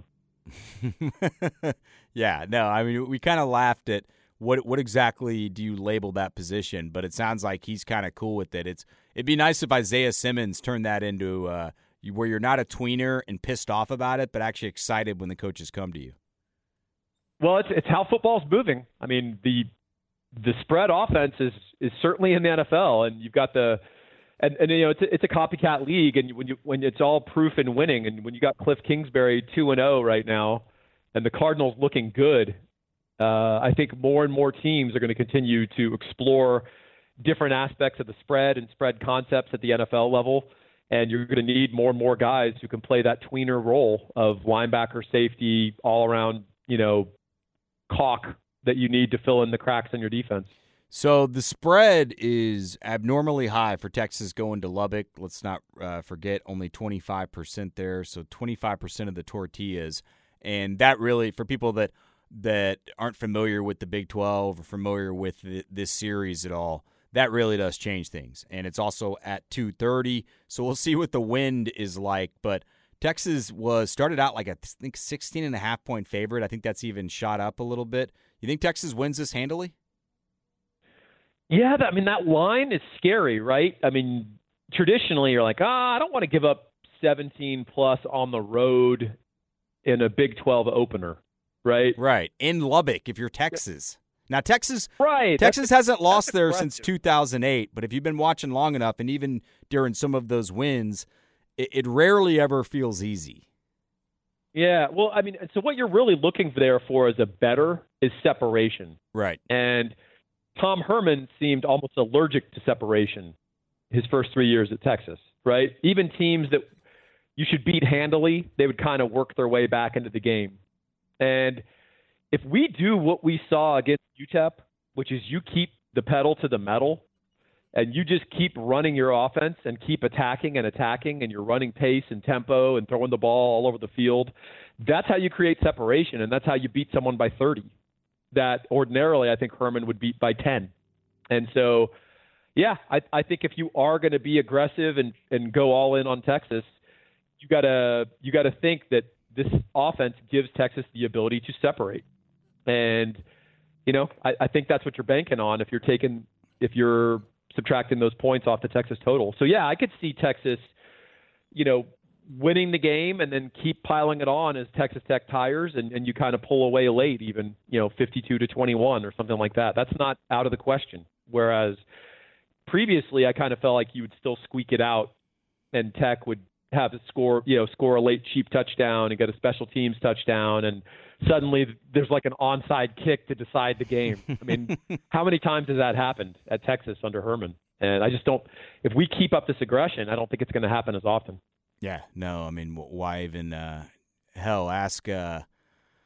Yeah, no, I mean, we kind of laughed at What what exactly do you label that position? But it sounds like he's kind of cool with it. It's it'd be nice if Isaiah Simmons turned that into uh, where you're not a tweener and pissed off about it, but actually excited when the coaches come to you. Well, it's it's how football's moving. I mean, the the spread offense is is certainly in the N F L, and you've got the and, and you know it's a, it's a copycat league, and when you when it's all proof in winning, and when you got Cliff Kingsbury two and zero right now, and the Cardinals looking good. Uh, I think more and more teams are going to continue to explore different aspects of the spread and spread concepts at the N F L level, and you're going to need more and more guys who can play that tweener role of linebacker, safety, all-around, you know, caulk that you need to fill in the cracks in your defense. So the spread is abnormally high for Texas going to Lubbock. Let's not uh, forget only twenty-five percent there, so twenty-five percent of the tortillas, and that really, for people that that aren't familiar with the Big twelve or familiar with the, this series at all, that really does change things. And it's also at two thirty, so we'll see what the wind is like. But Texas was started out like a, I think, sixteen and a half point favorite. I think that's even shot up a little bit. You think Texas wins this handily? Yeah, I mean, that line is scary, right? I mean, traditionally you're like, ah, oh, I don't want to give up seventeen plus on the road in a Big twelve opener. Right, right. In Lubbock, if you're Texas. Now, Texas, right. Texas that's, hasn't lost there impressive. since two thousand eight. But if you've been watching long enough, and even during some of those wins, it, it rarely ever feels easy. Yeah. Well, I mean, so what you're really looking there for as a bettor is separation. Right. And Tom Herman seemed almost allergic to separation his first three years at Texas. Right. Even teams that you should beat handily, they would kind of work their way back into the game. And if we do what we saw against U T E P, which is you keep the pedal to the metal and you just keep running your offense and keep attacking and attacking, and you're running pace and tempo and throwing the ball all over the field, that's how you create separation, and that's how you beat someone by thirty. That ordinarily I think Herman would beat by ten. And so, yeah, I, I think if you are going to be aggressive and, and go all in on Texas, you gotta you gotta think that this offense gives Texas the ability to separate. And, you know, I, I think that's what you're banking on if you're taking if you're subtracting those points off the Texas total. So, yeah, I could see Texas, you know, winning the game and then keep piling it on as Texas Tech tires, and, and you kind of pull away late, even, you know, fifty-two to twenty-one or something like that. That's not out of the question. Whereas previously I kind of felt like you would still squeak it out and Tech would have to score, you know, score a late cheap touchdown and get a special teams touchdown, and suddenly there's like an onside kick to decide the game. I mean, how many times has that happened at Texas under Herman? And I just don't – if we keep up this aggression, I don't think it's going to happen as often. Yeah, no, I mean, why even uh, – hell, ask uh, –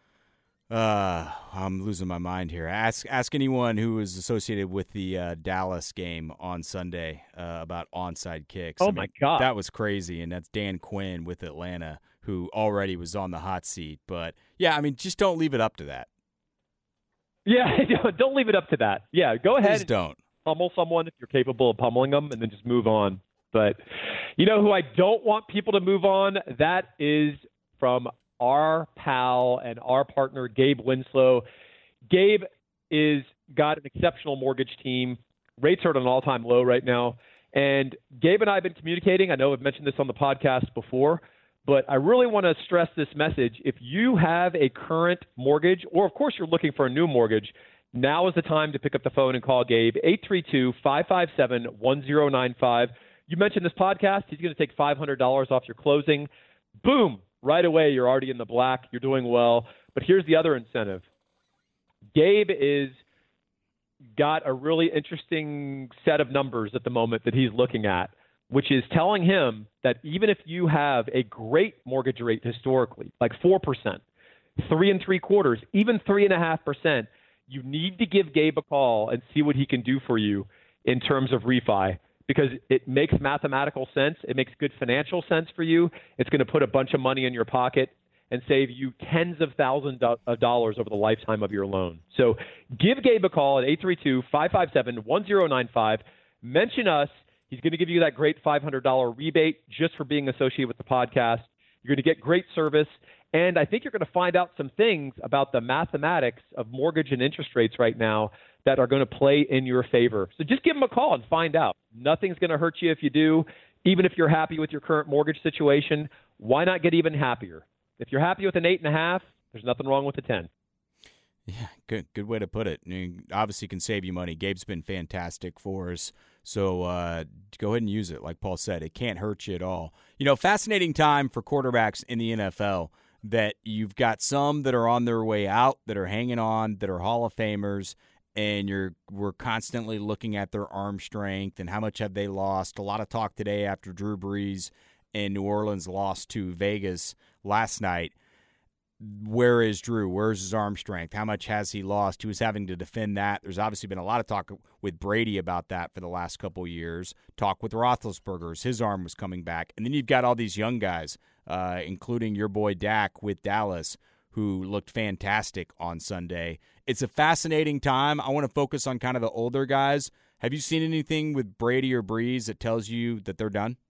uh, I'm losing my mind here. Ask ask anyone who was associated with the uh, Dallas game on Sunday uh, about onside kicks. Oh, I mean, my God. That was crazy, and that's Dan Quinn with Atlanta, who already was on the hot seat. But, yeah, I mean, just don't leave it up to that. Yeah, don't leave it up to that. Yeah, go ahead. Please don't. Pummel someone if you're capable of pummeling them, and then just move on. But you know who I don't want people to move on? That is from our pal and our partner, Gabe Winslow. Gabe is got an exceptional mortgage team. Rates are at an all-time low right now. And Gabe and I have been communicating. I know I've mentioned this on the podcast before, but I really want to stress this message. If you have a current mortgage, or of course you're looking for a new mortgage, now is the time to pick up the phone and call Gabe, eight three two, five five seven, one zero nine five. You mentioned this podcast. He's going to take five hundred dollars off your closing. Boom. Right away, you're already in the black. You're doing well. But here's the other incentive. Gabe is got a really interesting set of numbers at the moment that he's looking at, which is telling him that even if you have a great mortgage rate historically, like four percent, three and three quarters, even three and a half percent, you need to give Gabe a call and see what he can do for you in terms of refi, because it makes mathematical sense. It makes good financial sense for you. It's going to put a bunch of money in your pocket and save you tens of thousands of dollars over the lifetime of your loan. So give Gabe a call at eight three two, five five seven, one zero nine five. Mention us. He's going to give you that great five hundred dollars rebate just for being associated with the podcast. You're going to get great service. And I think you're going to find out some things about the mathematics of mortgage and interest rates right now that are going to play in your favor. So just give him a call and find out. Nothing's going to hurt you if you do. Even if you're happy with your current mortgage situation, why not get even happier? If you're happy with an eight and a half, there's nothing wrong with a ten. Yeah, good good way to put it. I mean, obviously can save you money. Gabe's been fantastic for us. So uh, go ahead and use it. Like Paul said, it can't hurt you at all. You know, fascinating time for quarterbacks in the N F L, that you've got some that are on their way out, that are hanging on, that are Hall of Famers, and you're we're constantly looking at their arm strength and how much have they lost. A lot of talk today after Drew Brees and New Orleans lost to Vegas last night. Where is Drew? Where's his arm strength? How much has he lost? He was having to defend that. There's obviously been a lot of talk with Brady about that for the last couple of years. Talk with Roethlisberger. His arm was coming back. And then you've got all these young guys, uh, including your boy Dak with Dallas, who looked fantastic on Sunday. It's a fascinating time. I want to focus on kind of the older guys. Have you seen anything with Brady or Breeze that tells you that they're done?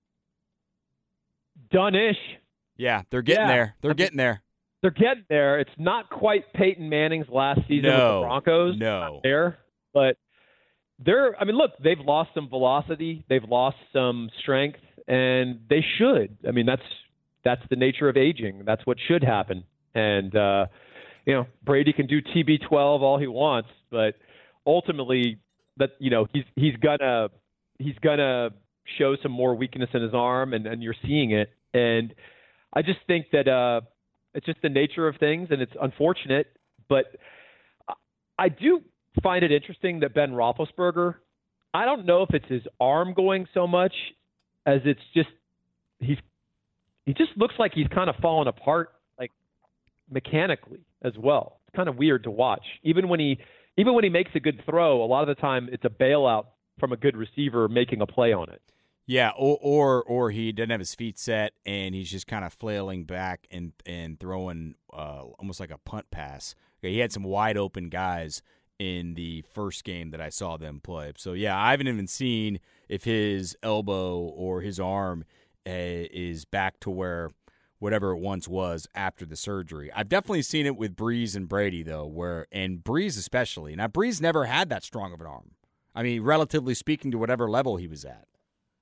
Done-ish. Yeah, they're getting yeah. there. They're I mean, getting there. They're getting there. It's not quite Peyton Manning's last season no, with the Broncos. No. There, but they're, I mean, look, they've lost some velocity. They've lost some strength, and they should. I mean, that's that's the nature of aging. That's what should happen. And, uh, you know, Brady can do T B twelve all he wants, but ultimately that, you know, he's he's gonna he's gonna show some more weakness in his arm, and, and you're seeing it. And I just think that uh, it's just the nature of things, and it's unfortunate. But I do find it interesting that Ben Roethlisberger, I don't know if it's his arm going so much as it's just he's he just looks like he's kind of fallen apart, like mechanically as well. It's kind of weird to watch. Even when he, even when he makes a good throw, a lot of the time it's a bailout from a good receiver making a play on it. Yeah, or or or he doesn't have his feet set and he's just kind of flailing back and and throwing uh, almost like a punt pass. Okay, he had some wide open guys in the first game that I saw them play. So yeah, I haven't even seen if his elbow or his arm uh, is back to where whatever it once was after the surgery. I've definitely seen it with Breeze and Brady though, where and Breeze especially. Now Breeze never had that strong of an arm. I mean, relatively speaking to whatever level he was at.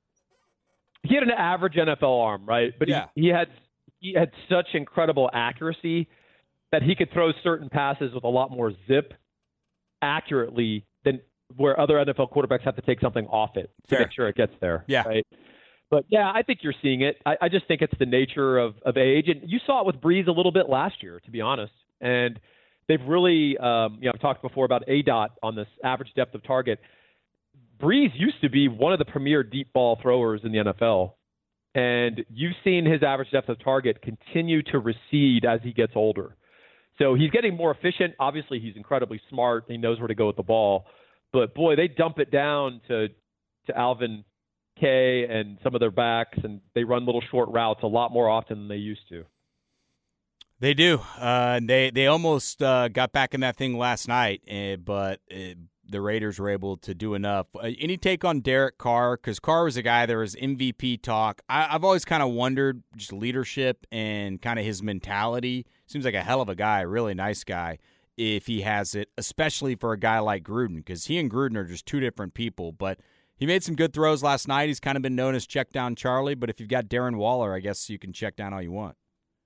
He had an average N F L arm, right? But yeah. he, he had he had such incredible accuracy that he could throw certain passes with a lot more zip accurately than where other N F L quarterbacks have to take something off it to Fair. make sure it gets there. Yeah. Right. But yeah, I think you're seeing it. I, I just think it's the nature of, of age. And you saw it with Breeze a little bit last year, to be honest. And they've really, um, you know, I've talked before about A D O T on this average depth of target. Breeze used to be one of the premier deep ball throwers in the N F L. And you've seen his average depth of target continue to recede as he gets older. So he's getting more efficient. Obviously, he's incredibly smart. He knows where to go with the ball. But, boy, they dump it down to to Alvin Kay and some of their backs, and they run little short routes a lot more often than they used to. They do. Uh, they they almost uh, got back in that thing last night, uh, but uh, the Raiders were able to do enough. Uh, any take on Derek Carr? Because Carr was a guy, there was M V P talk. I, I've always kind of wondered just leadership and kind of his mentality. Seems like a hell of a guy, a really nice guy, if he has it, especially for a guy like Gruden, because he and Gruden are just two different people. But he made some good throws last night. He's kind of been known as check down Charlie, but if you've got Darren Waller, I guess you can check down all you want.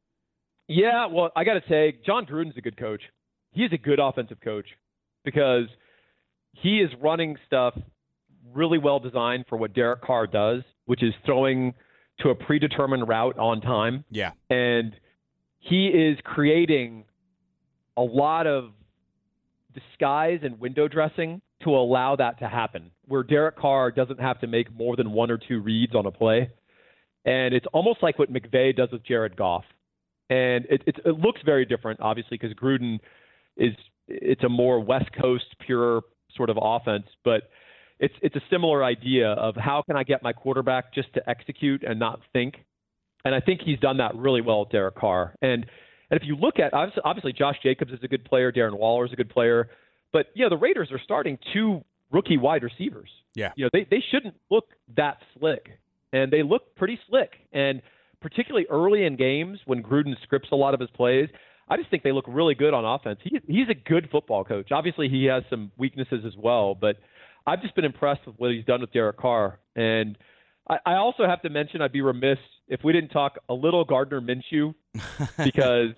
Yeah, well, I got to say, John Gruden's a good coach. He's a good offensive coach because he is running stuff really well designed for what Derek Carr does, which is throwing to a predetermined route on time. Yeah. And he is creating a lot of disguise and window dressing to allow that to happen, where Derek Carr doesn't have to make more than one or two reads on a play. And it's almost like what McVay does with Jared Goff. And it, it, it looks very different, obviously, because Gruden is it's a more West Coast pure sort of offense, but it's it's a similar idea of how can I get my quarterback just to execute and not think. And I think he's done that really well with Derek Carr. And and if you look at obviously, obviously Josh Jacobs is a good player, Darren Waller is a good player, but you know the Raiders are starting two rookie wide receivers. Yeah, you know they they shouldn't look that slick, and they look pretty slick. And particularly early in games when Gruden scripts a lot of his plays, I just think they look really good on offense. He, he's a good football coach. Obviously, he has some weaknesses as well, but I've just been impressed with what he's done with Derek Carr. And I, I also have to mention, I'd be remiss if we didn't talk a little Gardner Minshew, because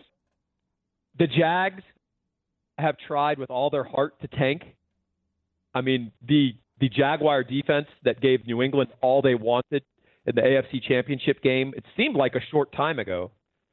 the Jags have tried with all their heart to tank. I mean, the the Jaguar defense that gave New England all they wanted in the A F C Championship game, it seemed like a short time ago.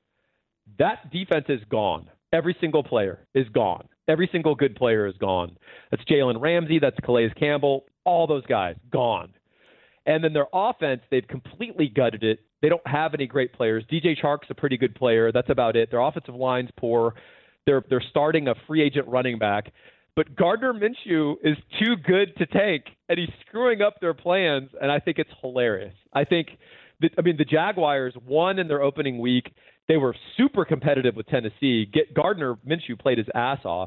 That defense is gone. Every single player is gone. Every single good player is gone. That's Jalen Ramsey. That's Calais Campbell. All those guys, gone. And then their offense, they've completely gutted it. They don't have any great players. D J Chark's a pretty good player. That's about it. Their offensive line's poor. They're, they're starting a free agent running back. But Gardner Minshew is too good to tank, and he's screwing up their plans, and I think it's hilarious. I think, that, I mean, the Jaguars won in their opening week. They were super competitive with Tennessee. Get Gardner Minshew played his ass off,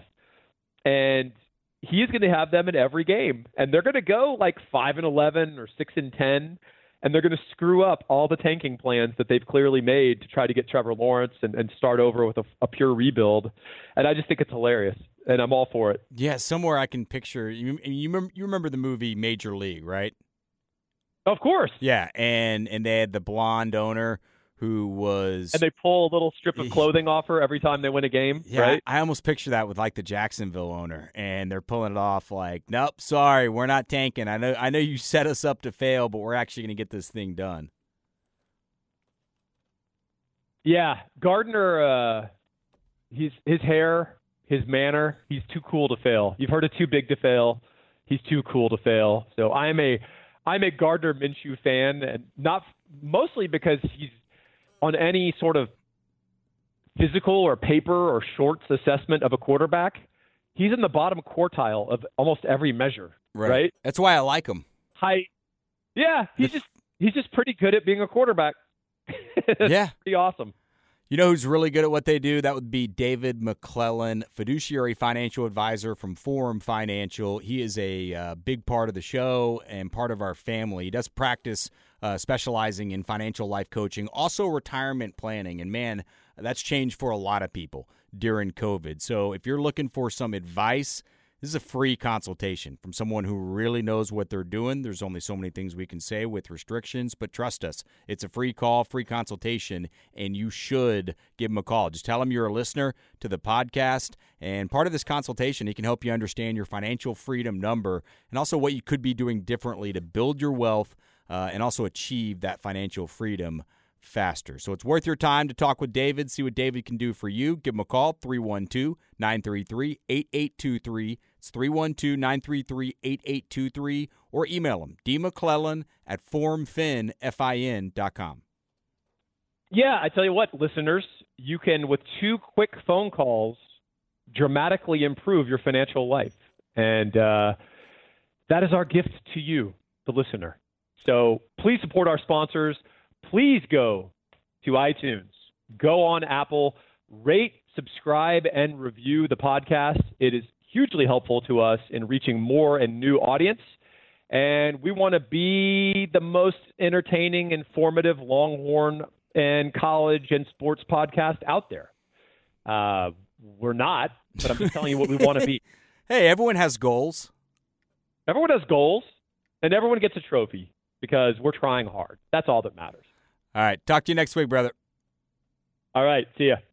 and he is going to have them in every game, and they're going to go like five and eleven or six and ten, and they're going to screw up all the tanking plans that they've clearly made to try to get Trevor Lawrence and, and start over with a, a pure rebuild. And I just think it's hilarious, and I'm all for it. Yeah, somewhere I can picture you. You remember, you remember the movie Major League, right? Of course. Yeah, and and they had the blonde owner who was, and they pull a little strip of clothing off her every time they win a game. Yeah, right? I almost picture that with like the Jacksonville owner, and they're pulling it off like, nope, sorry, we're not tanking. I know, I know you set us up to fail, but we're actually going to get this thing done. Yeah, Gardner, uh, he's his hair, his manner, he's too cool to fail. You've heard of too big to fail. He's too cool to fail. So I'm a I'm a Gardner Minshew fan, and not mostly because he's on any sort of physical or paper or shorts assessment of a quarterback, he's in the bottom quartile of almost every measure. Right. right? That's why I like him. Height. Yeah, he's just he's just pretty good at being a quarterback. Yeah. Pretty awesome. You know who's really good at what they do? That would be David McClellan, fiduciary financial advisor from Forum Financial. He is a uh, big part of the show and part of our family. He does practice uh, specializing in financial life coaching, also retirement planning. And, man, that's changed for a lot of people during COVID. So if you're looking for some advice, this is a free consultation from someone who really knows what they're doing. There's only so many things we can say with restrictions, but trust us, it's a free call, free consultation, and you should give him a call. Just tell him you're a listener to the podcast, and part of this consultation, he can help you understand your financial freedom number and also what you could be doing differently to build your wealth uh, and also achieve that financial freedom faster. So it's worth your time to talk with David, see what David can do for you. Give him a call, three one two, nine three three, eight eight two three. It's three one two, nine three three, eight eight two three, or email him, dmcclellan at formfin, F I N dot com. Yeah, I tell you what, listeners, you can, with two quick phone calls, dramatically improve your financial life. And uh, that is our gift to you, the listener. So please support our sponsors. Please go to iTunes, go on Apple, rate, subscribe, and review the podcast. It is hugely helpful to us in reaching more and new audience. And we want to be the most entertaining, informative Longhorn and college and sports podcast out there. Uh, we're not, but I'm just telling you what we want to be. Hey, everyone has goals. Everyone has goals, and everyone gets a trophy because we're trying hard. That's all that matters. All right. Talk to you next week, brother. All right. See ya.